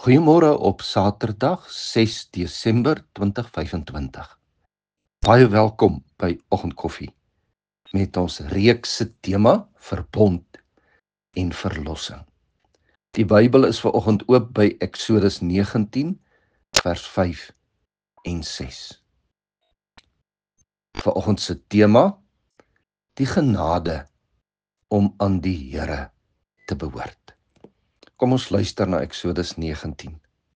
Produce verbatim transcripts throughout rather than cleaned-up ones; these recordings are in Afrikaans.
Goeiemôre op Saterdag ses Desember twintig vyfentwintig. Baie welkom by Oggendkoffie met ons reekse tema Verbond en Verlossing. Die Bybel is vanoggend oop by Eksodus negentien vers vyf en ses. Vanoggend se tema: die genade om aan die Here te behoort. Kom ons luister na Eksodus negentien.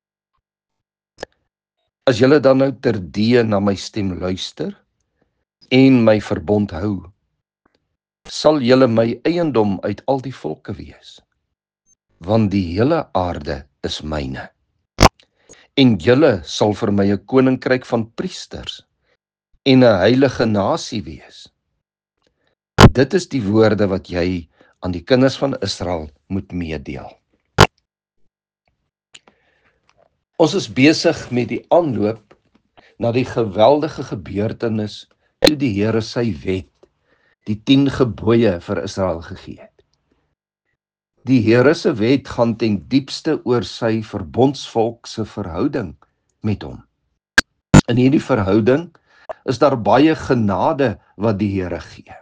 As julle dan nou terdee na my stem luister en my verbond hou, sal julle my eiendom uit al die volke wees, want die hele aarde is myne. En julle sal vir my 'n koninkryk van priesters en 'n heilige nasie wees. Dit is die woorde wat jy aan die kinders van Israel moet meedeel. Ons is besig met die aanloop na die geweldige gebeurtenis toe die Here sy wet, die tien gebooie vir Israel gegee het. Die Here se wet gaan ten diepste oor sy verbondsvolk se verhouding met hom. In hierdie verhouding is daar baie genade wat die Here gee.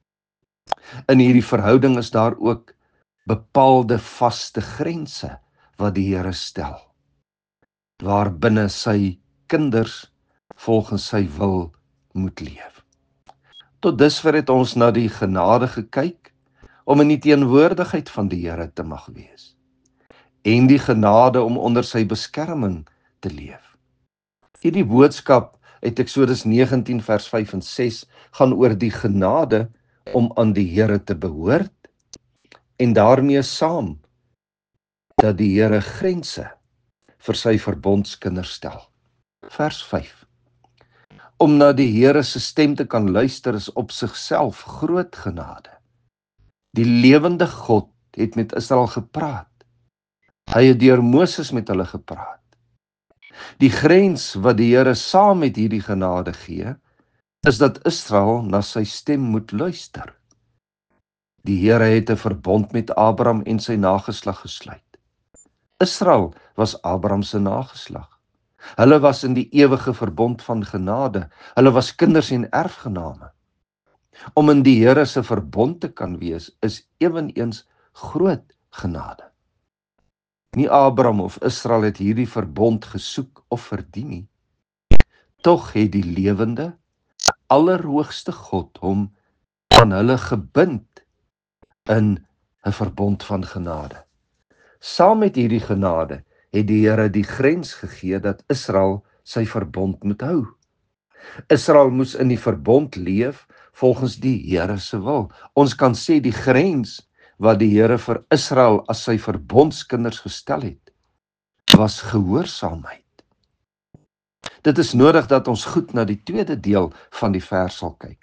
In hierdie verhouding is daar ook bepaalde vaste grense wat die Here stel, waarbinne sy kinders volgens sy wil moet leef. Tot dusver het ons na die genade gekyk om in die teenwoordigheid van die Here te mag wees, en die genade om onder sy beskerming te leef. Hierdie boodskap uit Eksodus negentien vers vyf en ses gaan oor die genade om aan die Here te behoort, en daarmee saam dat die Here grense vir sy verbondskinders stel. Vers vyf. Om na die Here se stem te kan luister is op sigself groot genade. Die lewende God het met Israel gepraat. Hy het deur Moses met hulle gepraat. Die grens wat die Here saam met hierdie genade gee, is dat Israel na sy stem moet luister. Die Here het 'n verbond met Abraham en sy nageslag gesluit. Israel was Abraham se nageslag. Hulle was in die ewige verbond van genade. Hulle was kinders en erfgename. Om in die Here se verbond te kan wees, is eweneens groot genade. Nie Abraham of Israel het hierdie verbond gesoek of verdien nie. Tog het die lewende, allerhoogste God hom aan hulle gebind in 'n verbond van genade. Saam met hierdie genade het die Here die grens gegee dat Israel sy verbond moet hou. Israel moes in die verbond leef volgens die Here se wil. Ons kan sê die grens wat die Here vir Israel as sy verbondskinders gestel het, was gehoorsaamheid. Dit is nodig dat ons goed na die tweede deel van die vers sal kyk.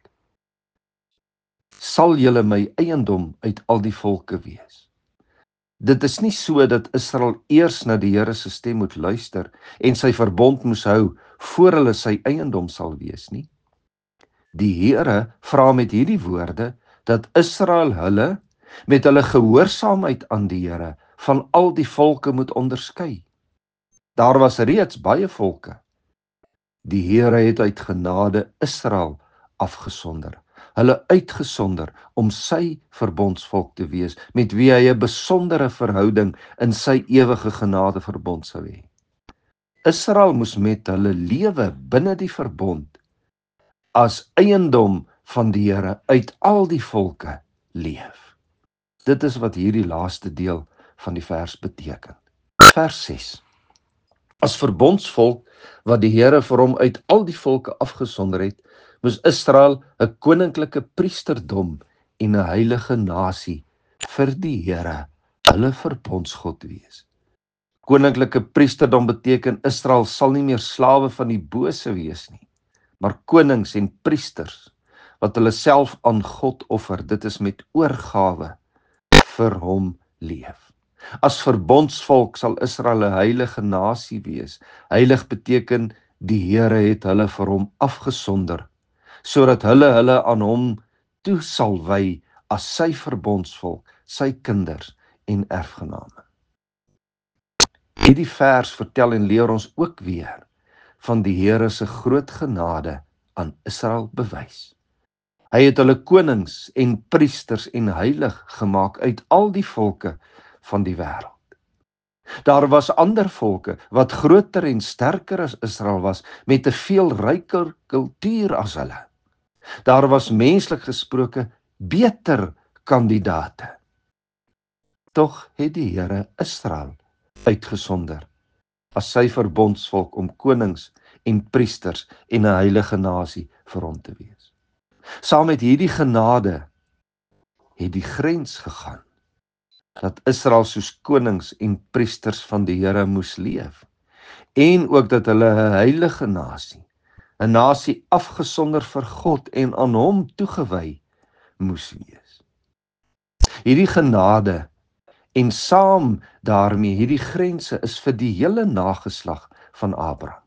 Sal julle my eiendom uit al die volke wees. Dit is nie so dat Israel eers na die Here se stem moet luister en sy verbond moes hou voor hulle sy eiendom sal wees nie. Die Here vra met hierdie woorde dat Israel hulle met hulle gehoorsaamheid aan die Here van al die volke moet onderskei. Daar was reeds baie volke. Die Here het uit genade Israel afgesonder, hulle uitgesonder om sy verbondsvolk te wees, met wie hy 'n besondere verhouding in sy ewige genade verbond sou hê. Israel moes met hulle lewe binne die verbond as eiendom van die Here uit al die volke leef. Dit is wat hierdie laaste deel van die vers beteken. Vers ses. As verbondsvolk wat die Here vir hom uit al die volke afgesonder het, moes Israel 'n koninklike priesterdom en 'n heilige nasie vir die Here, hulle verbondsgod wees. Koninklike priesterdom beteken Israel sal nie meer slawe van die bose wees nie, maar konings en priesters wat hulle self aan God offer. Dit is met oorgawe vir hom leef. As verbondsvolk sal Israel 'n heilige nasie wees. Heilig beteken die Here het hulle vir hom afgesonder, sodat hulle hulle aan hom toe sal wy as sy verbondsvolk, sy kinders en erfgename. Hierdie vers vertel en leer ons ook weer van die Here se groot genade aan Israel bewys. Hy het hulle konings en priesters en heilig gemaak uit al die volke van die wêreld. Daar was ander volke wat groter en sterker as Israel was, met 'n veel ryker kultuur as hulle. Daar was menslik gesproke beter kandidate. Tog het die Here Israel uitgesonder as sy verbondsvolk om konings en priesters en 'n heilige nasie vir hom te wees. Saam met hierdie genade het die grens gegaan dat Israel soos konings en priesters van die Here moes leef, en ook dat hulle 'n heilige nasie, 'n nasie afgesonder vir God en aan hom toegewy moes wees. Hierdie genade en saam daarmee hierdie grense is vir die hele nageslag van Abraham.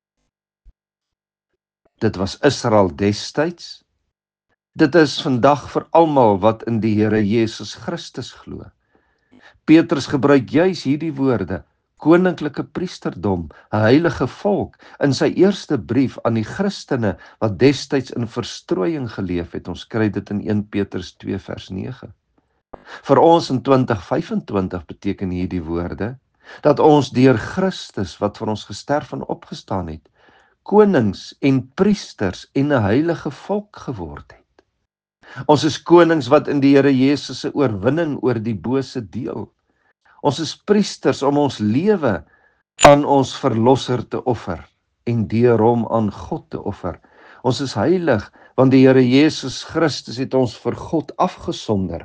Dit was Israel destyds. Dit is vandag vir almal wat in die Here Jesus Christus glo. Petrus gebruik juis hierdie woorde, koninklike priesterdom, 'n heilige volk, in sy eerste brief aan die Christene wat destyds in verstrooiing geleef het. Ons kry dit in eerste Petrus twee vers nege. Vir ons in twintig vyfentwintig beteken hierdie woorde dat ons deur Christus wat vir ons gesterf en opgestaan het, konings en priesters en 'n heilige volk geword het. Ons is konings wat in die Here Jesus se oorwinning oor die bose deel. Ons is priesters om ons lewe aan ons verlosser te offer en deur hom aan God te offer. Ons is heilig want die Here Jesus Christus het ons vir God afgesonder.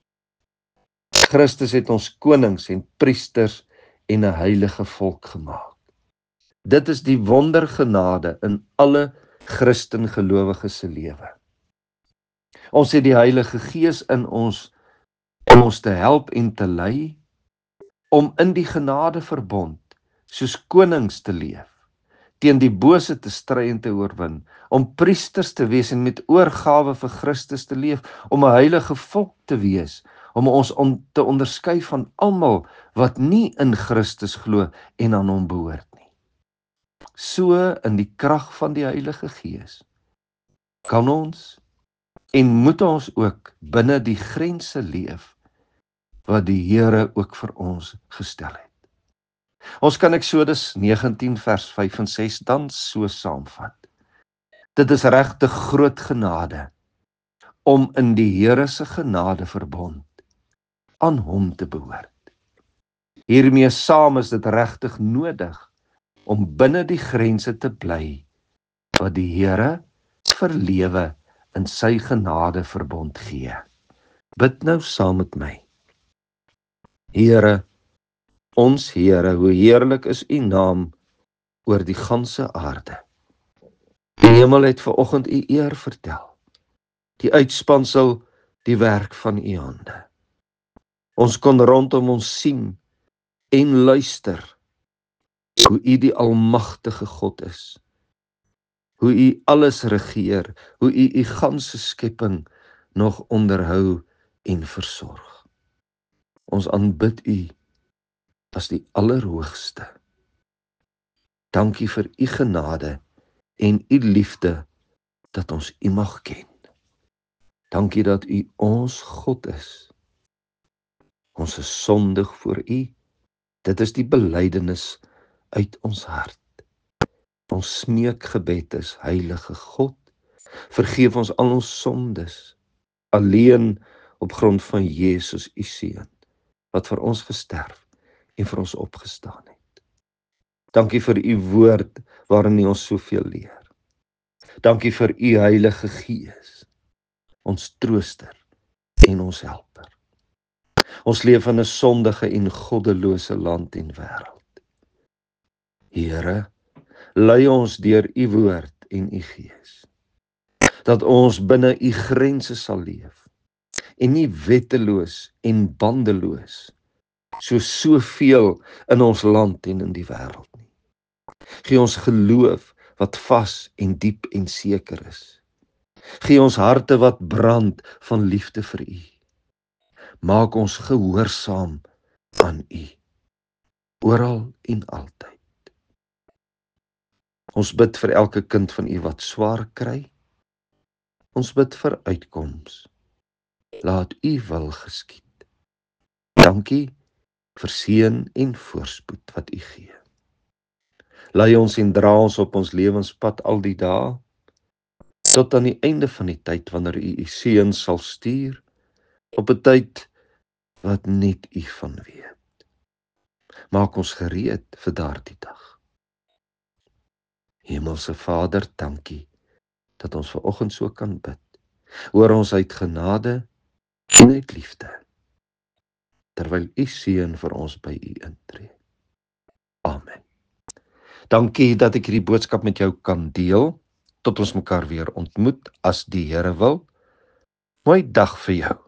Christus het ons konings en priesters en 'n heilige volk gemaak. Dit is die wondergenade in alle Christen gelowiges se lewe. Ons het die Heilige Gees in ons om ons te help en te lei, om in die genade verbond soos konings te leef, teen die bose te stry en te oorwin, om priesters te wees en met oorgawe vir Christus te leef, om 'n heilige volk te wees, om ons on, te onderskei van almal wat nie in Christus glo en aan hom behoort nie. So in die krag van die Heilige Gees kan ons en moet ons ook binne die grense leef wat die Here ook vir ons gestel het. Ons kan Eksodus negentien vers vyf en ses dan so saamvat. Dit is regtig groot genade om in die Here se genade verbond aan hom te behoort. Hiermee saam is dit regtig nodig om binne die grense te bly wat die Here vir lewe in sy genade verbond gee. Bid nou saam met my. Here, ons Here, hoe heerlik is u naam oor die ganse aarde. Die hemel het vanoggend u eer vertel. Die uitspansel, die werk van u hande. Ons kon rondom ons sien en luister hoe u die almagtige God is. Hoe u alles regeer, hoe u u ganse skepping nog onderhou en versorg. Ons aanbid u as die Allerhoogste. Dankie vir u genade en u liefde dat ons u mag ken. Dankie dat u ons God is. Ons is sondig voor u. Dit is die belydenis uit ons hart. Ons smeekgebed is, Heilige God, vergeef ons al ons sondes, alleen op grond van Jesus, u Seun, wat vir ons gesterf en vir ons opgestaan het. Dankie vir u woord, waarin u ons soveel leer. Dankie vir u Heilige Gees, ons trooster en ons helper. Ons leef in 'n sondige en goddelose land en wêreld. Here, lei ons deur u woord en u Gees, dat ons binne u grense sal leef, en nie wetteloos en bandeloos, soos soveel in ons land en in die wêreld nie. Gee ons geloof wat vas en diep en seker is. Gee ons harte wat brand van liefde vir u. Maak ons gehoorsaam aan u. oral en altyd. Ons bid vir elke kind van U wat swaar kry. Ons bid vir uitkoms. Laat U wil geskied. Dankie vir seën en voorspoed wat U gee. Lei ons en dra ons op ons lewenspad al die dae, tot aan die einde van die tyd, wanneer U U seun sal stuur, op 'n tyd wat net U van weet. Maak ons gereed vir daardie dag. Hemelse Vader, dankie dat ons vanoggend so kan bid. Hoor ons uit genade en uit liefde, terwyl U seun vir ons by U intree. Amen. Dankie dat ek hierdie boodskap met jou kan deel. Tot ons mekaar weer ontmoet as die Here wil. Mooi dag vir jou.